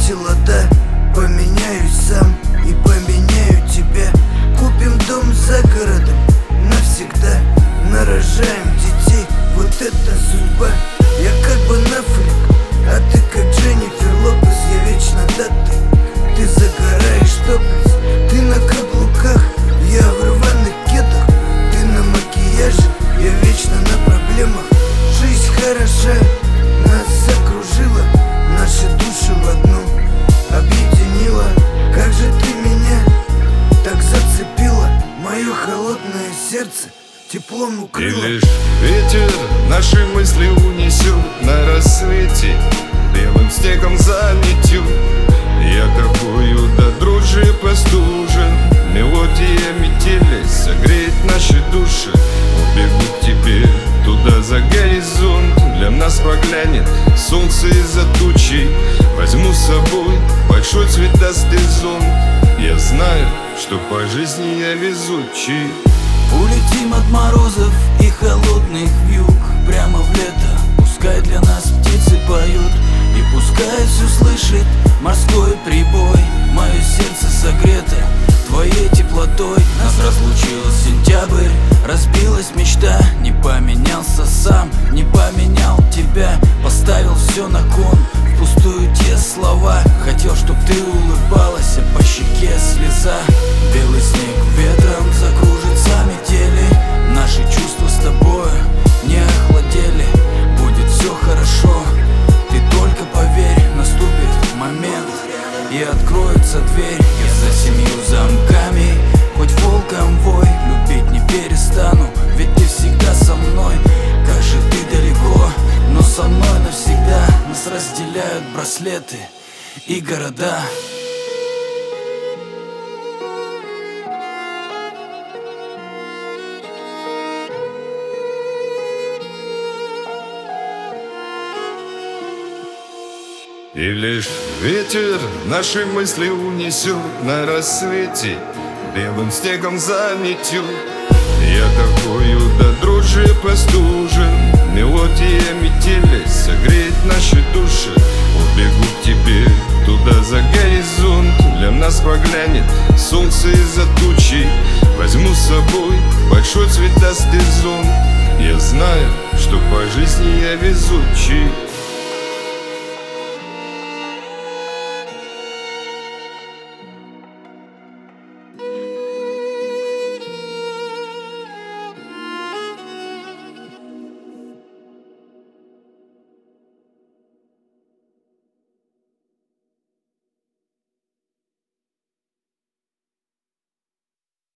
весело, да. Поменяюсь сам и поменяю тебя. Купим дом за городом навсегда. Нарожаем детей, вот это судьба. Я как бы Аффлек, а ты как Дженнифер Лопес. Я вечно да ты загораешь топлес. Ты на каблуках, я в рваных кедах. Ты на макияже, я вечно на проблемах. Жизнь хороша, нас окружила, наши души в одну объединила. Как же ты меня так зацепила, мое холодное сердце теплом укрыло. И лишь ветер наши мысли унесет на рассвете, белым снегом заметет. Я тобою до дрожи простужен, мелодия метели согреет наши души. Убегу к тебе туда за горизонт, для нас проглянет солнце из-за тучей. Возьму с собой большой цветастый зонт. Я знаю, что по жизни я везучий. Улетим от морозов и холодных вьюг прямо в лето. Пускай для нас птицы поют, и пускай все слышит морской прибой. Мое сердце согрето твоей теплотой. Нас разлучил сентябрь, разбилась мечта. Не поменялся сам, не поменял тебя. Поставил все на кон, впустую те слова. Хотел, чтоб ты улыбалась, а по щеке слеза. Белый снег ветром закружится метели. Наши чувства с тобой не охладели. Будет все хорошо, ты только поверь. Наступит момент и откроется дверь. Я за 7 замками, хоть волком вой. Любить не перестану, ведь ты всегда со мной. Как же ты далеко, но со мной навсегда. Нас разделяют браслеты и города. И лишь ветер наши мысли унесет на рассвете, белым снегом заметет. Я тобою до дрожи простужен, мелодия метели согреет наши души. Убегу к тебе туда за горизонт, для нас проглянет солнце из-за тучей. Возьму с собой большой цветастый зонт. Я знаю, что по жизни я везучий.